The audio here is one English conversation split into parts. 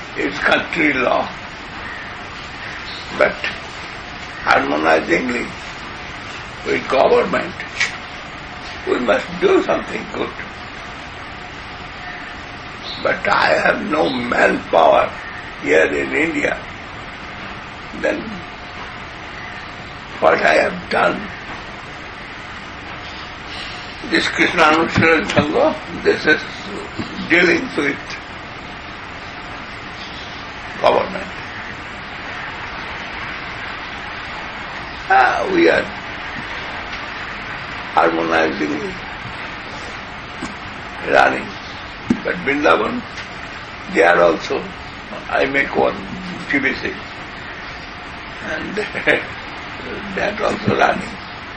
is country law. But harmonizingly with government, we must do something good. But I have no manpower here in India. Then what I have done, this Krishna Anushran Sangha, this is dealing with government. We are harmonizingly running. But Vrindavan, they are also, I make one GBC, and that also running.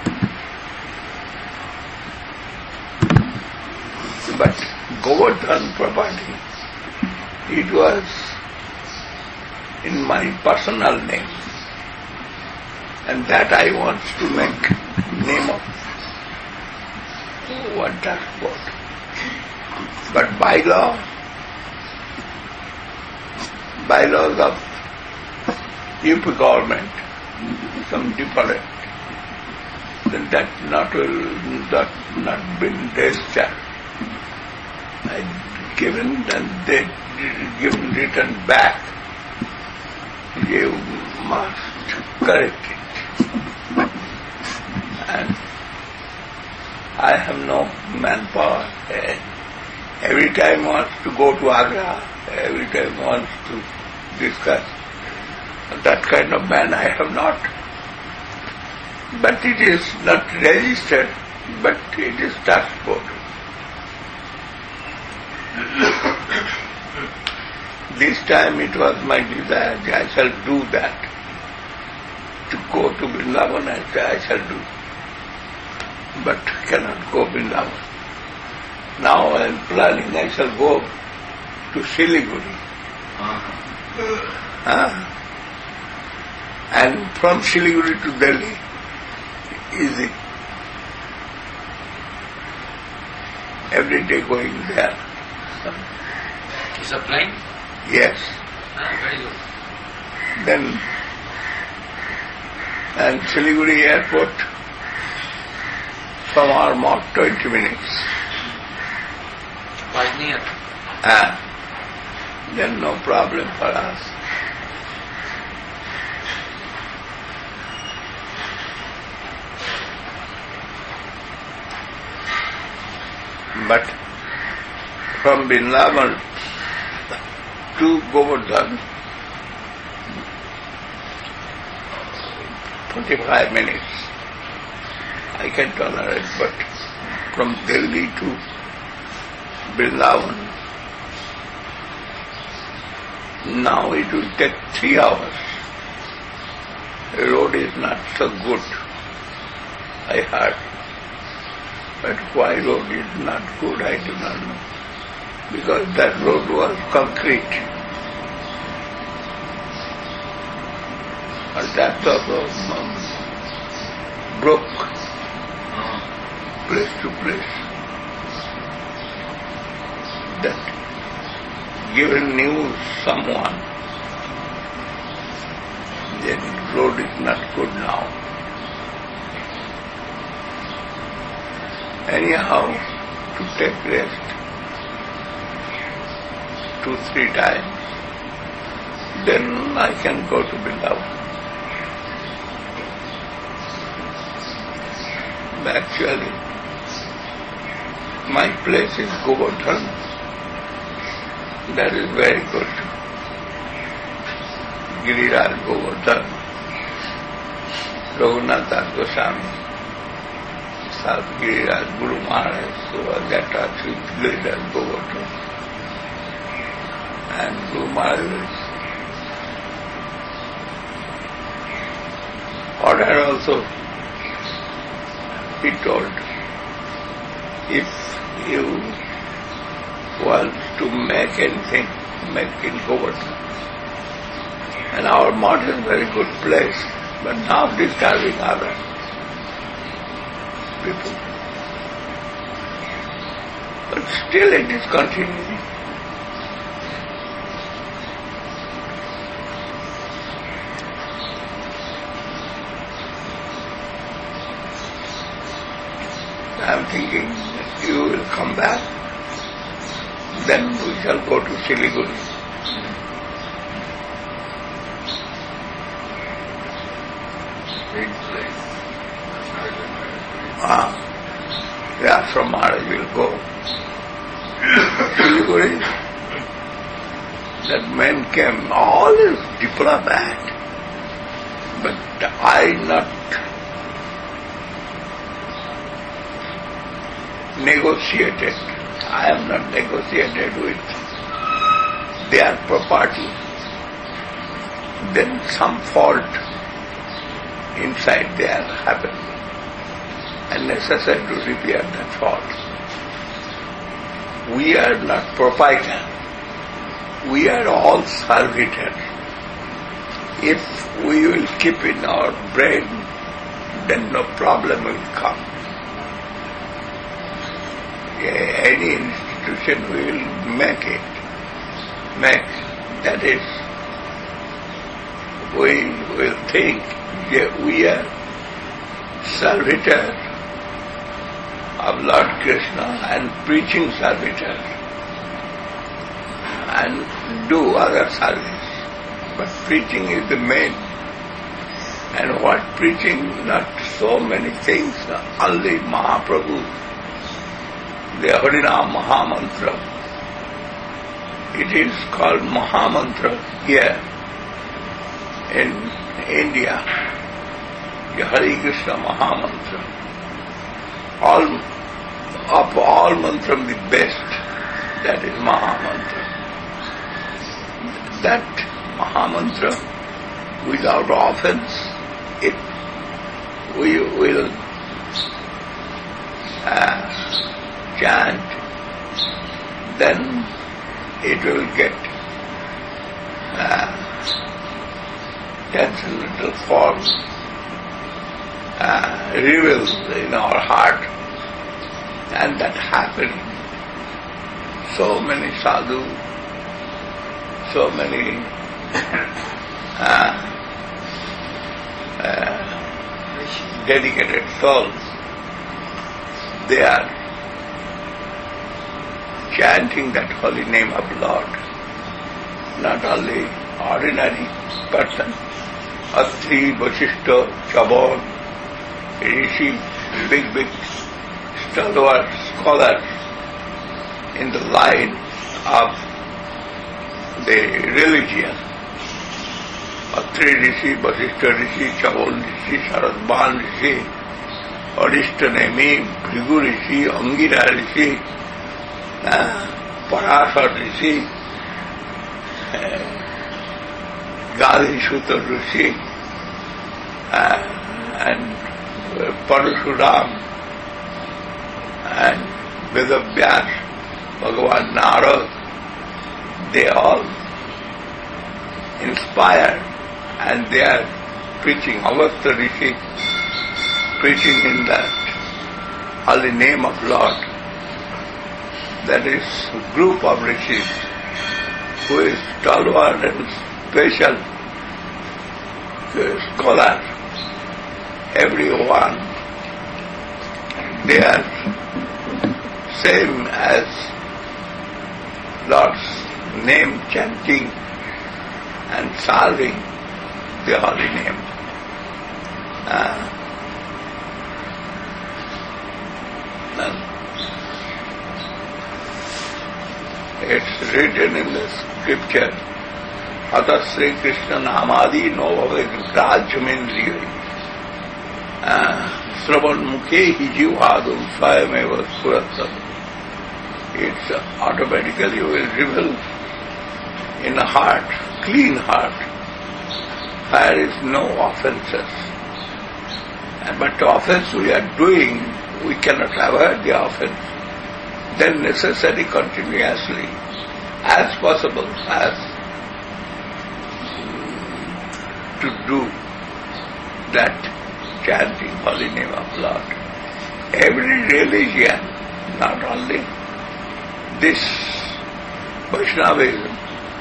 But Govardhan property, it was in my personal name, and that I want to make name of one transport. But bylaws of UP government, some different, then that not been discharged. I given and they given written back. You must correct it. And I have no manpower. Every time wants to go to Agra, every time wants to discuss. That kind of man I have not. But it is not registered, but it is transport. This time it was my desire, I shall do that. To go to Vrindavan, I shall do. But cannot go Vrindavan. Now I am planning I shall go to Siliguri. And from Siliguri to Delhi, easy. Every day going there. Is a plane? Yes. Very good. Then, and Siliguri airport, from our mouth 20 minutes. Quite near. Then no problem for us. But from Vrindavan to Govardhan, 45 minutes. I can tolerate, but from Delhi to Vrindavan, now it will take 3 hours. The road is not so good, I heard. But why road is not good, I do not know. Because that road was concrete. And that also broke place to place. That given news someone, the road is not good now. Anyhow, to take rest 2-3 times, then I can go to Vrindavan. Actually, my place is Govardhan. That is very good. Giriraj Govardhan, Raghunath Goswami, South Giriraj Guru Maharaj, so I got touch with Giriraj Govardhan. And Guru Maharaj order also, he told, if you want to make anything, make in Govardhan. And our mount is a very good place, but now disturbing other people. But still it is continuing. thinking you will come back, then we shall go to Siliguri. Big place. The Ashram Maharaj will go. Siliguri, that men came, all is diplomat, but I not negotiated. I am not negotiated with their property. Then some fault inside there happened, and necessary to repair that fault. We are not proprietor. We are all servitors. If we will keep in our brain, then no problem will come. Any institution we will make it. That is, we will think that we are servitors of Lord Krishna and preaching servitors and do other service. But preaching is the main. And what preaching? Not so many things, only Mahaprabhu, the Harinam Mahamantra. It is called Mahamantra here in India, the Hare Krishna Mahamantra. Of all mantram the best, that is Mahamantra. That Mahamantra, without offense, if we will chant, then it will get tense little forms revealed in our heart, and that happened. So many sadhu, so many dedicated souls, they are chanting that holy name of Lord. Not only ordinary person, Atri, Vasishta, Chabon, Rishi, big stalwart scholars in the line of the religion. Atri Rishi, Vasishta Rishi, Chabon Rishi, Sharadban Rishi, Arishtanemi, Bhrigu Rishi, Angira Rishi, Parasar Rishi, Gali Sutta Rishi, and Parashuram, and Vedavyas, Bhagavan Narad, they all inspired, and they are preaching. Avastha Rishi, preaching in that holy name of Lord. That is a group of rishis who is stalwart and special scholars. Everyone, they are same as Lord's name chanting and serving the holy name. It's written in the scripture, Ata Sri Krishna Namadi no bhave grajamendriya Sravan mukhe hi jivhadum swayameva suratam. It's automatically will reveal in a heart, clean heart, there is no offenses. But offense we are doing, we cannot avoid the offense. Then necessary continuously, as possible as to do that chanting holy name of Lord. Every religion, not only this Vaishnavism,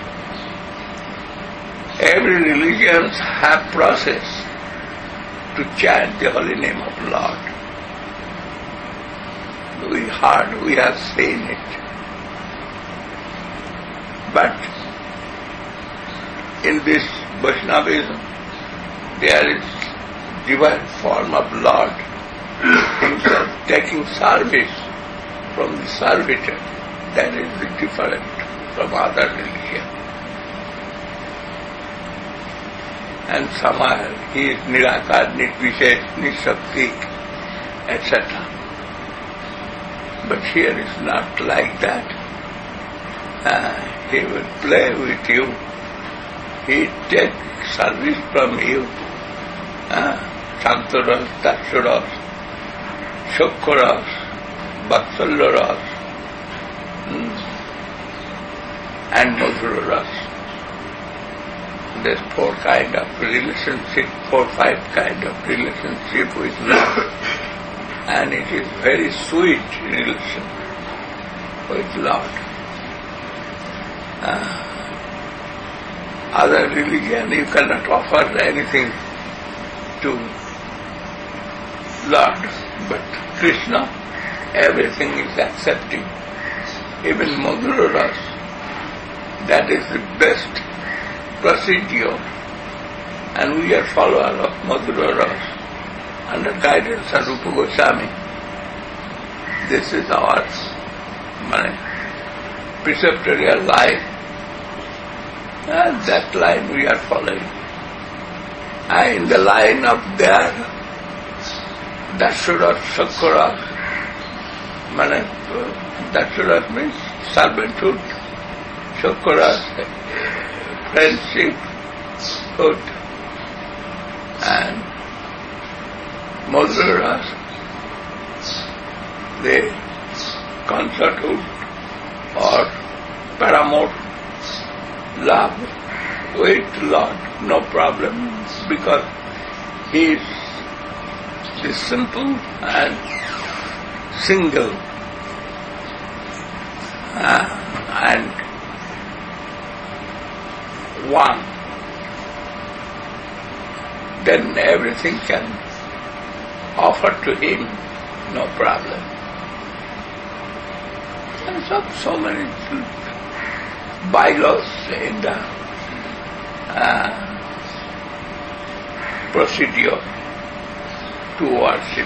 every religion have process to chant the holy name of Lord. we heard, we have seen it. But in this Vaishnavism, there is divine form of Lord himself taking service from the servitor. That is different from other religion. And somehow he is Nirakar, Nirvishesh, Nishakti, etc. But here is not like that. He will play with you. He takes service from you. Shantaras, Dasharas, Shokharas, Vatsalyaras, and Madhuraras. There's 4 kind of relationship, 4, 5 kind of relationship with Lord. And it is very sweet relation with Lord. Other religion, you cannot offer anything to Lord, but Krishna, everything is accepting. Even Madhuraras, that is the best procedure, and we are followers of Madhuraras under guidance of Rupa Goswami. This is our preceptorial line, and that line we are following. And in the line of their Dasharas, Shokharas, Dasharas means servanthood, Shokharas, friendship, good, and Madhuraras, the consorthood or paramour love with Lord, no problem, because he is the simple and single and one. Then everything can offer to him, no problem. And so many bylaws in the procedure to worship.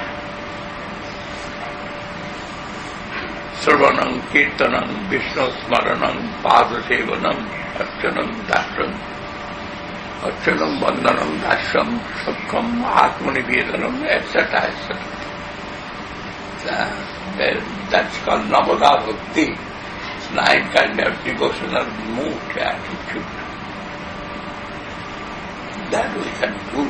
Sravanam, Kirtanam, Vishnu Smaranam, Padasevanam, Archanam, Dasram, Archanam, Vandanam, Dasram, Sukham, Atmanivedanam, etc. etc. That's called Navada Bhakti. 9 kind of devotional mood, attitude. That we can do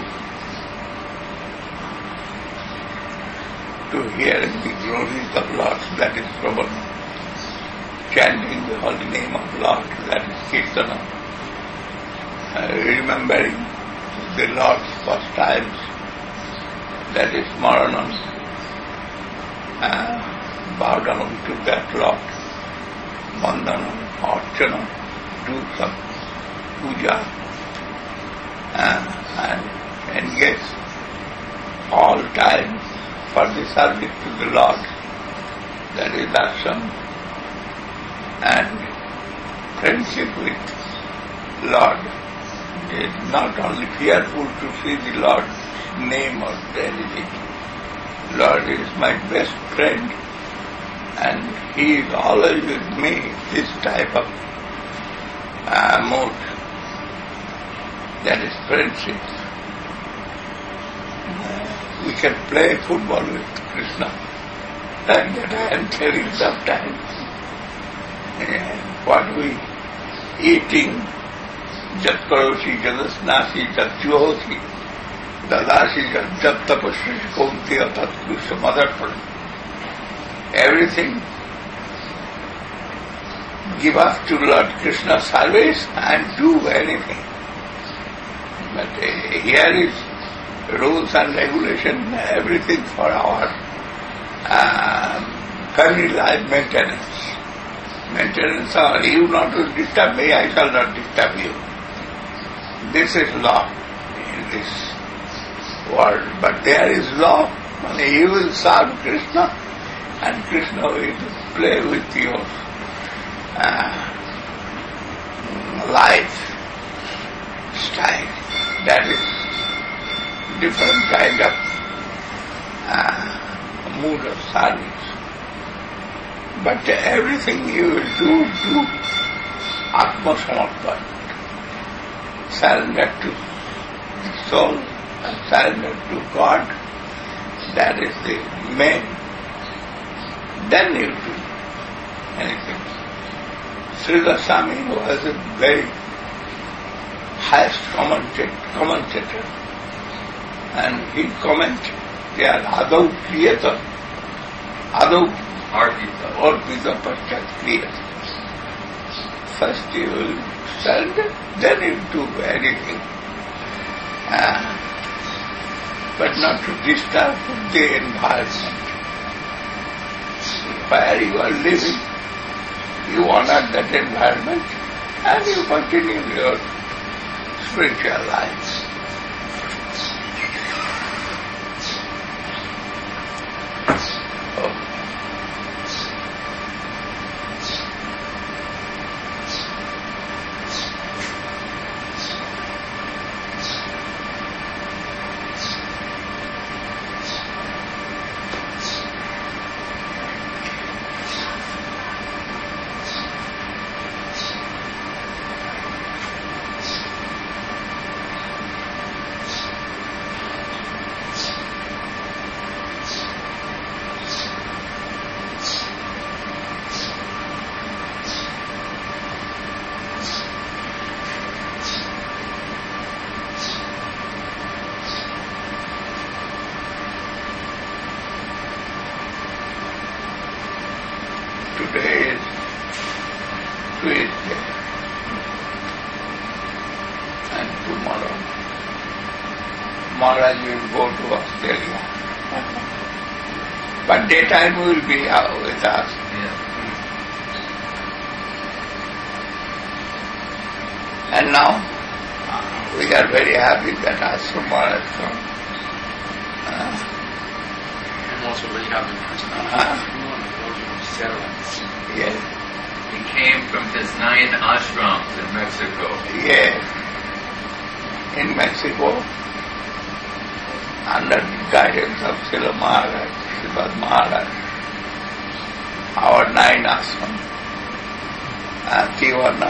to hearing the glories of Lord, that is Sravan. Chanting the holy name of Lord, that is Kirtana. Remembering the Lord's pastimes, that is Smaranam. Bow down to that Lord. Vandanam, Archanam, do some puja and engage all time for the service to the Lord. That is darshan and friendship with Lord. It is not only fearful to see the Lord's name or anything. Lord is my best friend, and he is always with me, this type of mood. That is friendship. We can play football with Krishna, and that I am telling sometimes. What we eating, jat karosi, jadasnasi, jat juhosi, dadasi, jat tapasri, kaunti, atat krishna madarpan. Everything give up to Lord Krishna service and do anything. But here is rules and regulation, everything for our family life maintenance. Maintenance or you not to disturb me, I shall not disturb you. This is law in this world. But there is law. You will serve Krishna, and Krishna will play with your life style. That is different kind of mood of service. But everything you will do Atma Samarpan, surrender to the soul and surrender to God. That is the main. Then you do anything. Srila Swami was a very highest commentator, and he commented, they are Adau Kriyata, Adau Arpita Paschat Kriyata. First you will surrender, then you do anything. But not to disturb the environment. Where you are living, you honor that environment and you continue your spiritual life. Today is Tuesday, and tomorrow Maharaj will go to Australia. But daytime will be with us. And now we are very happy that Ashrama has come. I'm also very happy. Yes. He came from his 9 ashrams in Mexico. Yes. In Mexico, under the guidance of Srila Maharaj, Srimad Maharaj, our 9 ashrams, Tiwana,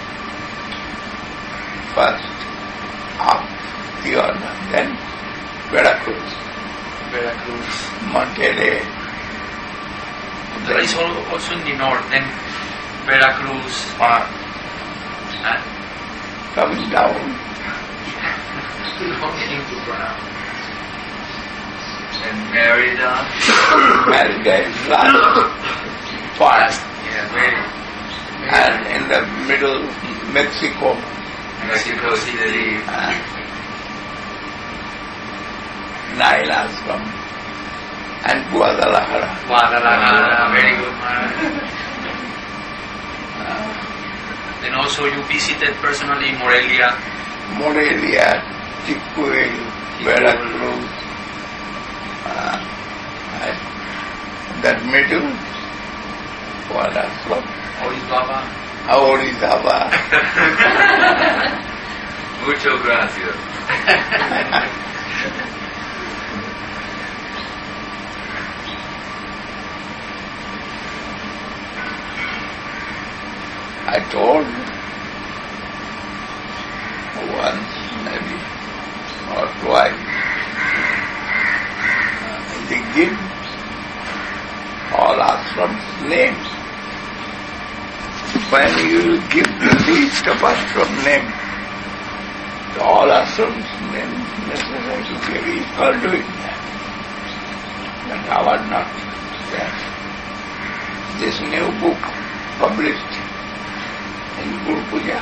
first up Tiwana, then Veracruz, Monterrey. There is also in the north, then Veracruz, coming down. And Merida. Merida is last part. Yeah, very. And in the middle, Mexico. Mexico City. 9 ashram. And Guadalajara. Very good, Maharaj. Then also you visited personally Morelia. Chicoel, Veracruz. That middle, what ashram? Orizaba. Muchas gracias. I told once, maybe, or twice, they give all ashrams names. When you give the list of ashram names, all ashrams names necessary to give equal doing that. But our not there. This new book published in Guru Puja.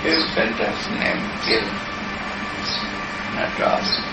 Gil sentence name Gil. Not all.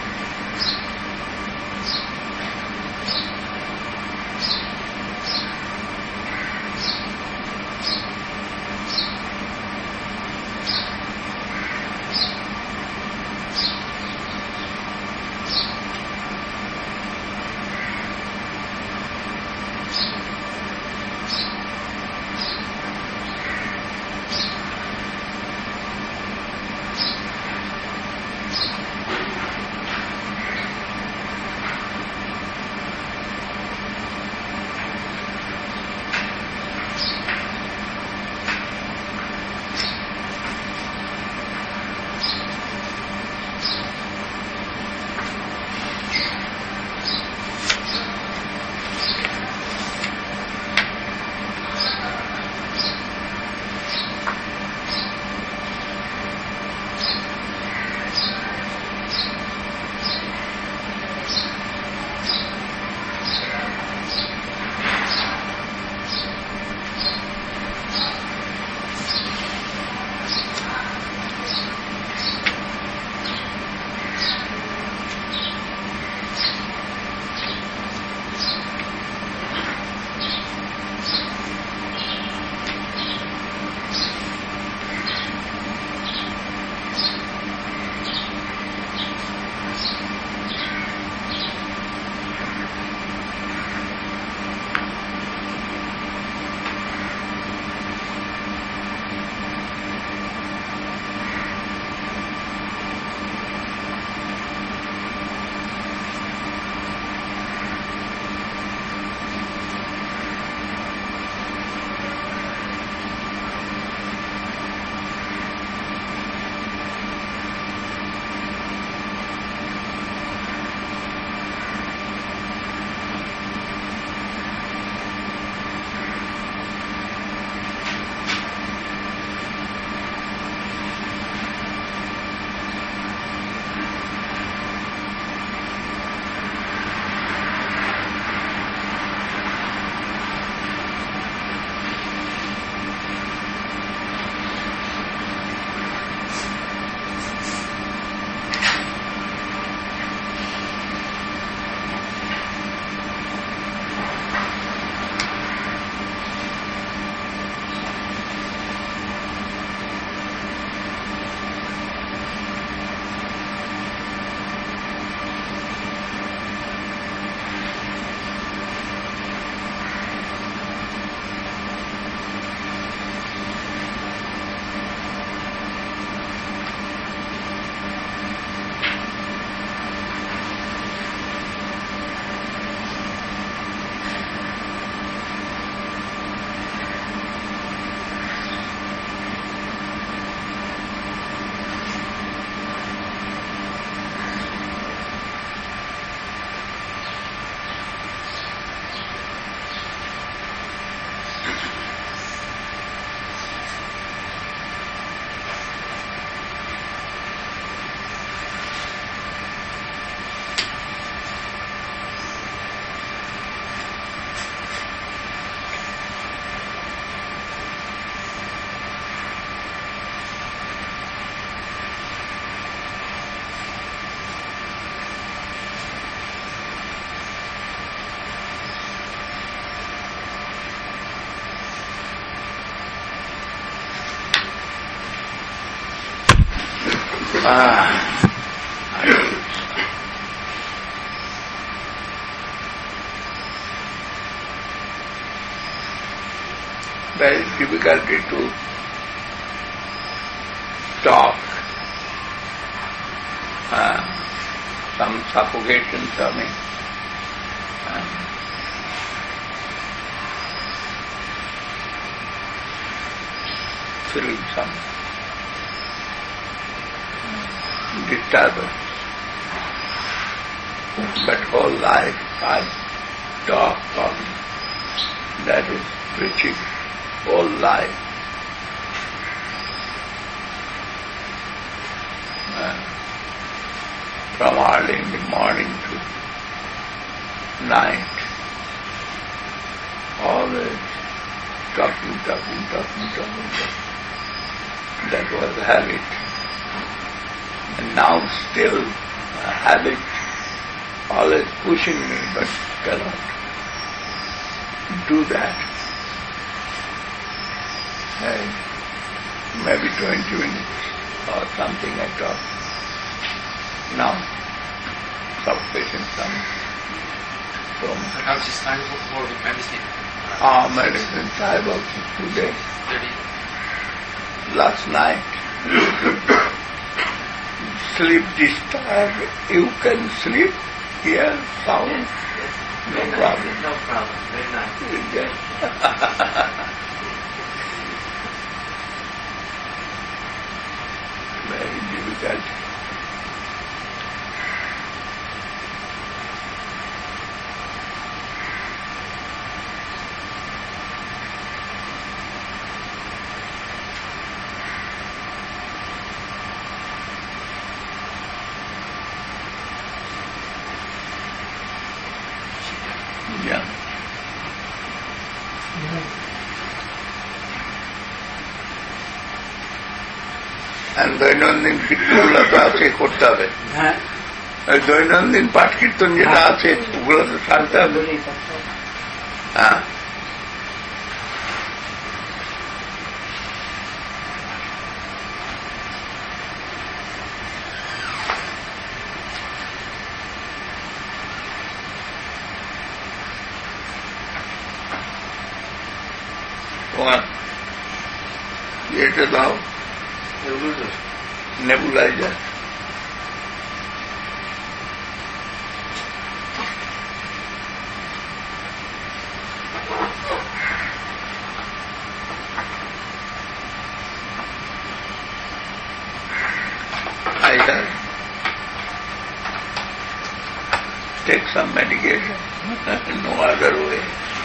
Very difficulty to talk. Some suffocation coming. Feeling some disturbance. But whole life I talk on. That is preaching. Whole life. From early in the morning to night. Always talking. That was habit. And now still a habit always pushing me, but cannot do that. Maybe 20 minutes or something I talk. Now, some patients come. So Now it's time for medicine. medicine I was today. Last night. Sleep disturbed. You can sleep here, sound. No problem. No problem. Very nice. Yes. Very difficult. Yeah. And দৈনন্দিন কীর্তনগুলো তো আছে করতে হবে। হ্যাঁ দৈনন্দিন পাঠ কীর্তন যেটা আছে ওগুলো তো ছাড়তে হবে। হ্যাঁ তোমার এটা দাও nebuliser. Either take some medication, no other way.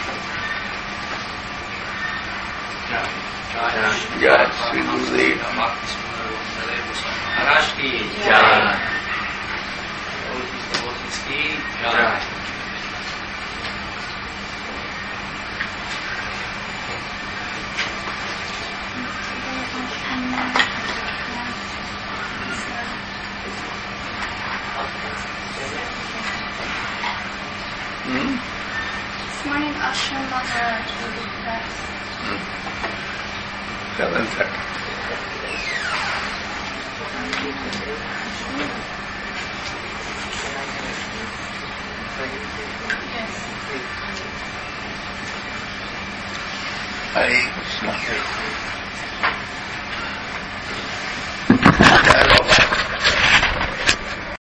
Jai Sri Gurudev. Maharaj ki jai. Ki jai. This morning Ashram Maharaj will be best. 7:30. Yes. I